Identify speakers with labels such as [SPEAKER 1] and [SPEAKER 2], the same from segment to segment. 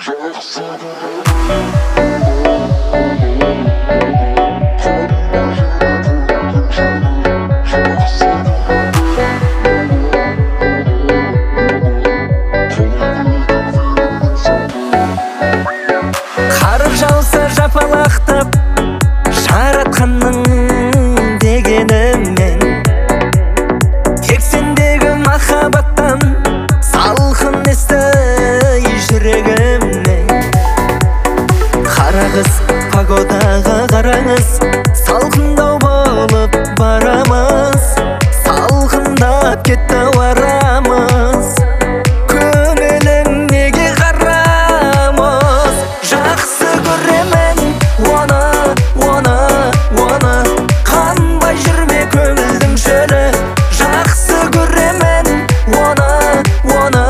[SPEAKER 1] Қар жауса жапалақтап жаратқанның дегенімен, тек сендегі махаббаттан салқын есті жүрегімнен. Қарағыз погодаға қараңыз, салқындау болып барамыз, салқындап кетті арамыз. Көңілің неге қарамыз, жақсы көремін оны қанбай жүрме көңілдің шөлі. Жақсы көремін оны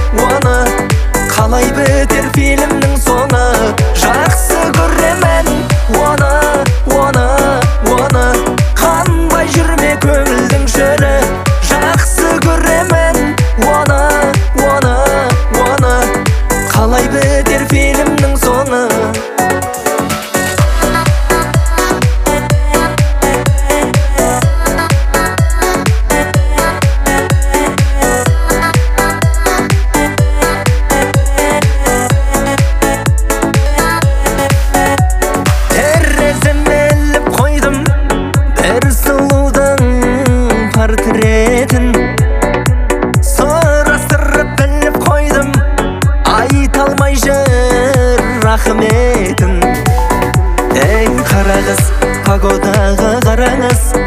[SPEAKER 1] қалай бітер фильмнің соңы. Жақсы көремін оны қанбай жүрме көңілдің шөлі. Жақсы көремін оны қалай бітер фильмнің соңы. Сұрастырып біліп қойдым, айта алмай жүр рахметін. Ей қарағыз погодаға қараңыз,